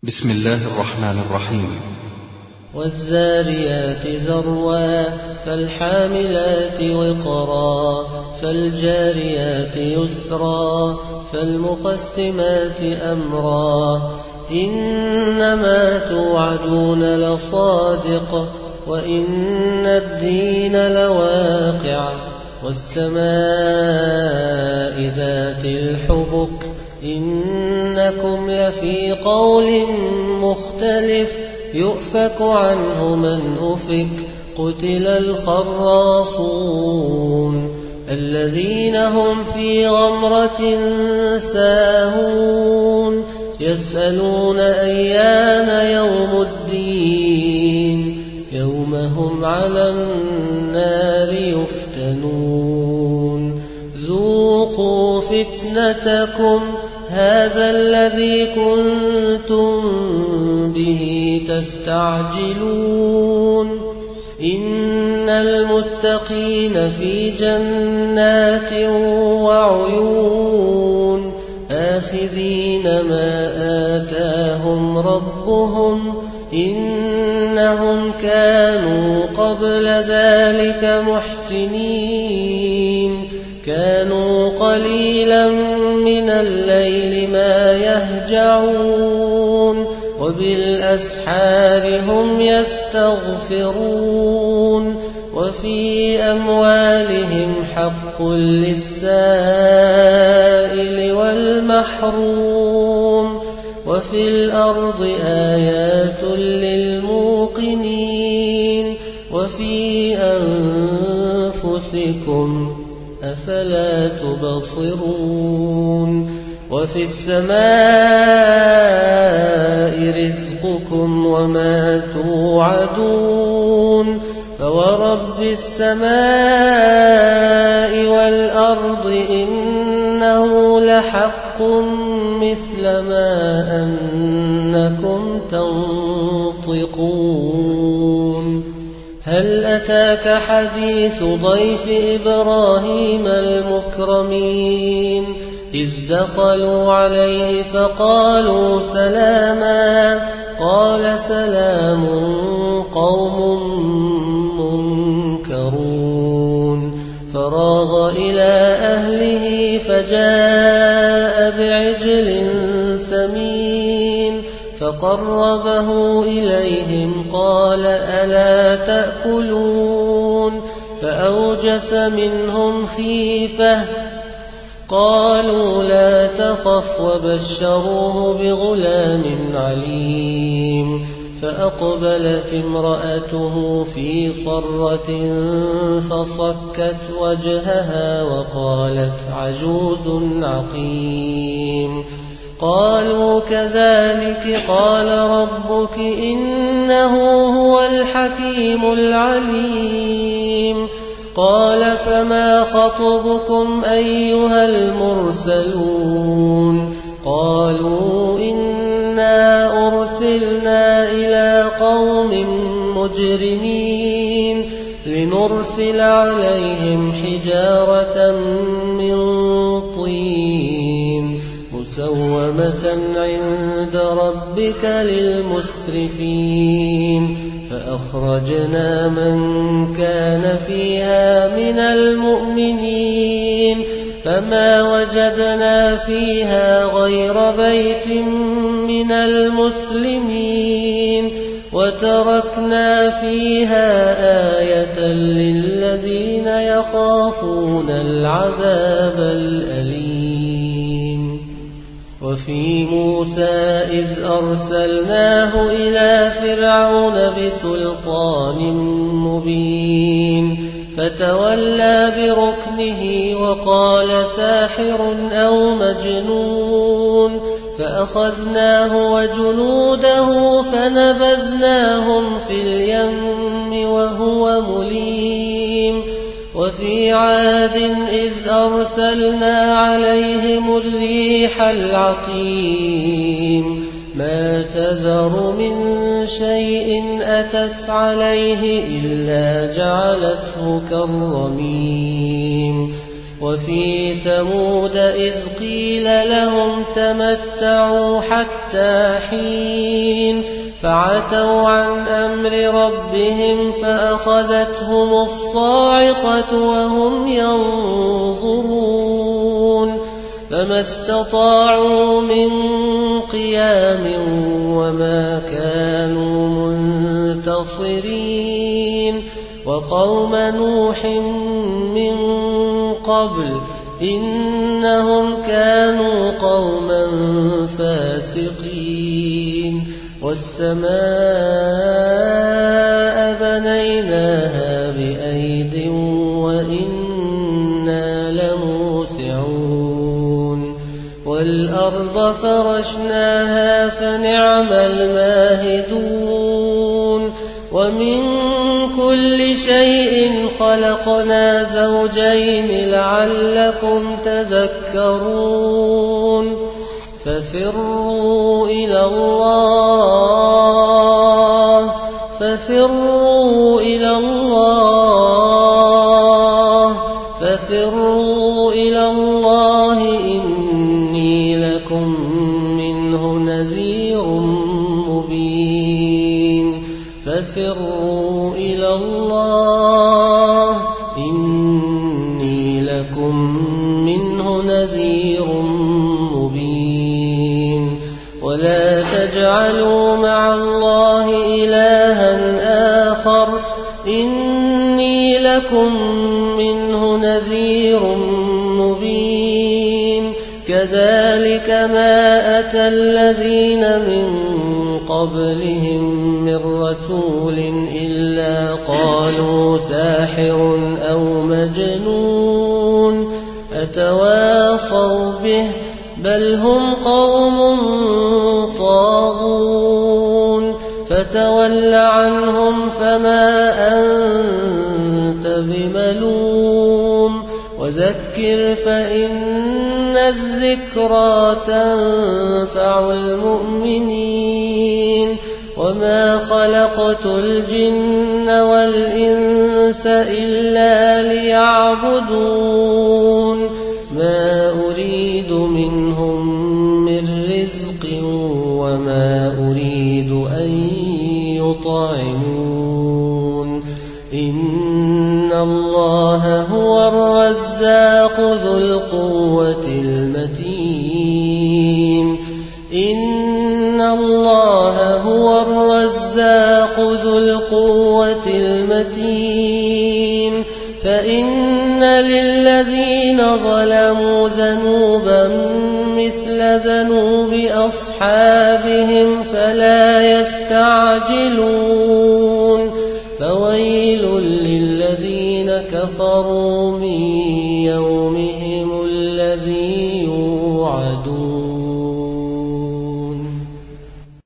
بسم الله الرحمن الرحيم. والذاريات ذروا فالحاملات وقرا فالجاريات يسرا فالمقسمات أمرا إنما توعدون لصادق وإن الدين لواقع والسماء ذات الحبك إنكم لفي قول مختلف يؤفك عنه من أفك قتل الخراصون الذين هم في غمرة ساهون يسألون أيان يوم الدين يوم هم على النار يفتنون ذوقوا فتنتكم هذا الذي كنتم به تستعجلون إن المتقين في جنات وعيون آخذين ما آتاهم ربهم إنهم كانوا قبل ذلك محسنين كانوا قليلا من الليل ما يهجعون وبالأسحار هم يستغفرون وفي أموالهم حق للسائل والمحروم وفي الأرض آيات للموقنين وفي أنفسكم أفلا تبصرون وفي السماء رزقكم وما توعدون فورب السماء والأرض إنه لحق مثل ما أنكم تنطقون هل أتاك حديث ضيف إبراهيم المكرمين إذ دخلوا عليه فقالوا سلاما قال سلام قوم منكرون فراغ إلى أهله فجاء بعجل سمين فقربه إليهم قال ألا تأكلون فأوجس منهم خيفة قالوا لا تخف وبشروه بغلام عليم فأقبلت امرأته في صرة فصكت وجهها وقالت عجوز عقيم قالوا كذلك قال ربك إنه هو الحكيم العليم قال فما خطبكم أيها المرسلون قالوا إنا أرسلنا إلى قوم مجرمين لنرسل عليهم حجارة من طين مسومة عند ربك للمسرفين فأخرجنا من كان فيها من المؤمنين فما وجدنا فيها غير بيت من المسلمين وتركنا فيها آية للذين يخافون العذاب الأليم وفي موسى إذ أرسلناه إلى فرعون بسلطان مبين فتولى بركنه وقال ساحر أو مجنون فأخذناه وجنوده فنبذناهم في اليم وهو مليم وفي عاد إذ أرسلنا عليهم الريح العقيم ما تذر من شيء أتت عليه إلا جعلته كالرميم وفي ثمود إذ قيل لهم تمتعوا حتى حين فعتوا عن أمر ربهم فأخذتهم الصاعقة وهم ينظرون فما استطاعوا من قيام وما كانوا منتصرين وقوم نوح من قبل إنهم كانوا قوما فاسقين والسماء بنيناها بأيد وإنا لموسعون والأرض فرشناها فنعم الماهدون ومن كل شيء خلقنا زوجين لعلكم تذكرون ففروا إلى الله ففروا إلى الله إني لكم منه نذير مبين ففروا إلى الله إني لكم منه نذير مبين ولا تجعلوا مع الله إلها آخر إني لكم منه نذير مبين كذلك ما أتى الذين من قبلهم من رسول إلا قالوا ساحر أو مجنون أتواصوا به بل هم قوم طاغون فتول عنهم فما أنت بملوم وذكر فإن الذكرى تنفع المؤمنين وما خلقت الجن والإنس إلا ليعبدون ما أريد منهم من رزق وما أريد أن يطعمون إن الله هو الرزاق ذو القوة المتين إن الله هو الرزاق ذو القوة المتين فإن للذين ظلموا ذنوبا مثل ذنوب أصحابهم فلا يستعجلون فويل للذين كفروا من يومهم الذي يوعدون